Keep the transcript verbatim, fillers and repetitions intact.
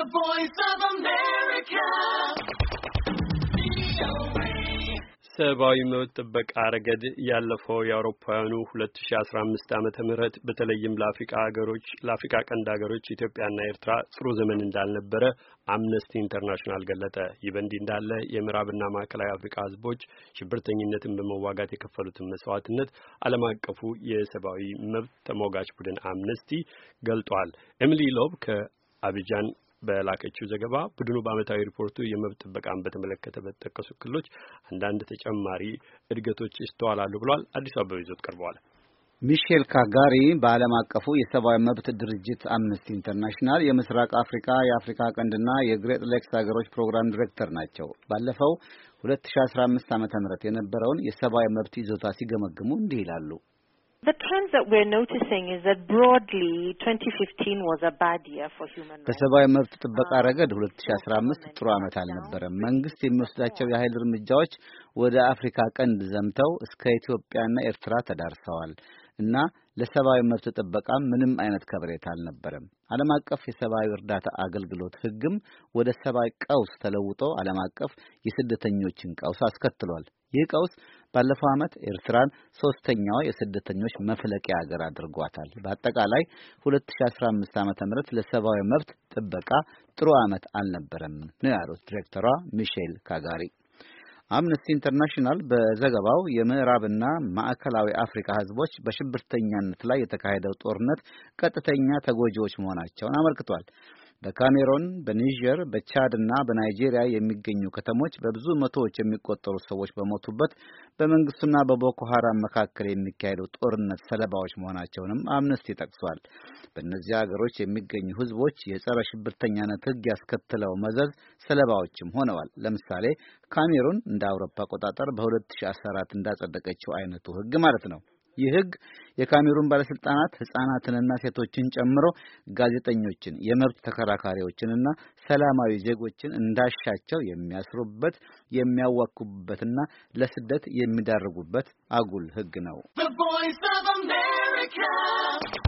The Voice of America. ሰብአዊ መብት ጥበቃ ረገድ ያለፈው የአውሮፓውያኑ ሁለት ሺህ አስራ አምስት ዓመተ ምህረት በተለይም ለአፍሪካ ሀገሮች ለአፍሪካ ቀንድ ሀገሮች ኢትዮጵያና ኤርትራ ጥሩ ዘመን እንዳልነበረ አምነስቲ ኢንተርናሽናል ገለጠ። ይህ በእንዲህ እንዳለ የምዕራብና ማዕከላዊ አፍሪካ ህዝቦች ሽብርተኝነትን በመዋጋት የከፈሉትን መስዋዕትነት ዓለም አቀፉ የሰብአዊ መብት ተሟጋች ቡድን አምነስቲ ገልጧል። ኤሚሊ ሎብ ከአቢጃን በላከችው ዘገባ ቡድኑ በአመታዊ ሪፖርቱ የመብት ጥበቃን በተመለከተ በተጠቀሱ ክልሎች አንዳንድ ተጨማሪ እድገቶች ይስተዋላሉ ብሏል። አዲስ አበባ ይዞት ቀርበዋል። ሚሼል ካጋሪ በዓለም አቀፉ የሰብአዊ መብት ድርጅት አምነስቲ ኢንተርናሽናል የምስራቅ አፍሪካ የአፍሪካ ቀንድና የግሬት ሌክስ ሀገሮች ፕሮግራም ዲሬክተር ናቸው። ባለፈው ሁለት ሺህ አስራ አምስት ዓመተ ምህረት የነበረውን የሰብአዊ መብት ይዞታ ሲገመግሙ እንዲህ ይላሉ። The trends that we're noticing is that broadly twenty fifteen was a bad year for human rights. በሰብአዊ መብት ጥበቃ ረገድ ሁለት ሺህ አስራ አምስት ጥሩ ዓመት አልነበረም። መንግስት የሚወስዳቸው የኃይል እርምጃዎች ወደ አፍሪካ ቀንድ ዘምተው እስከ ኢትዮጵያና ኤርትራ ተዳርሰዋል እና ለሰብአዊ መብት ጥበቃ ምንም አይነት ከበሬታ አልነበረም። ዓለም አቀፍ የሰብአዊ እርዳታ አገልግሎት ህግም ወደ ሰብአዊ ቀውስ ተለውጦ ዓለም አቀፍ የስደተኞችን ቀውስ አስከትሏል። ይህ ቀውስ ባለፈው ዓመት ኤርትራን ሶስተኛው የስደተኞች መፍለቂያ ሀገር አድርጓታል። በአጠቃላይ ሁለት ሺህ አስራ አምስት ዓመተ ምህረት ለሰብአዊ መብት ጥበቃ ጥሩ ዓመት አልነበረም ነው ያሉት ዲሬክተሯ ሚሼል ካጋሪ። አምነስቲ ኢንተርናሽናል በዘገባው የምዕራብና ማዕከላዊ አፍሪካ ህዝቦች በሽብርተኛነት ላይ የተካሄደው ጦርነት ቀጥተኛ ተጎጂዎች መሆናቸውን አመልክቷል። በካሜሮን፣ በኒጀር፣ በቻድና በናይጄሪያ የሚገኙ ከተሞች በብዙ መቶዎች የሚቆጠሩ ሰዎች በሞቱበት በመንግስቱና በቦኮ ሐራም መካከል የሚካሄደው ጦርነት ሰለባዎች መሆናቸውንም አምነስቲ ጠቅሷል። በእነዚህ ሀገሮች የሚገኙ ህዝቦች የጸረ ሽብርተኛነት ህግ ያስከተለው መዘዝ ሰለባዎችም ሆነዋል። ለምሳሌ ካሜሩን እንደ አውሮፓ አቆጣጠር በሁለት ሺህ አስራ አራት እንዳጸደቀችው አይነቱ ህግ ማለት ነው። ይህ ህግ የካሜሩን ባለስልጣናት ህፃናትንና ሴቶችን ጨምሮ ጋዜጠኞችን፣ የመብት ተከራካሪዎችንና ሰላማዊ ዜጎችን እንዳሻቸው የሚያስሩበት፣ የሚያዋክቡበትና ለስደት የሚዳርጉበት አጉል ህግ ነው።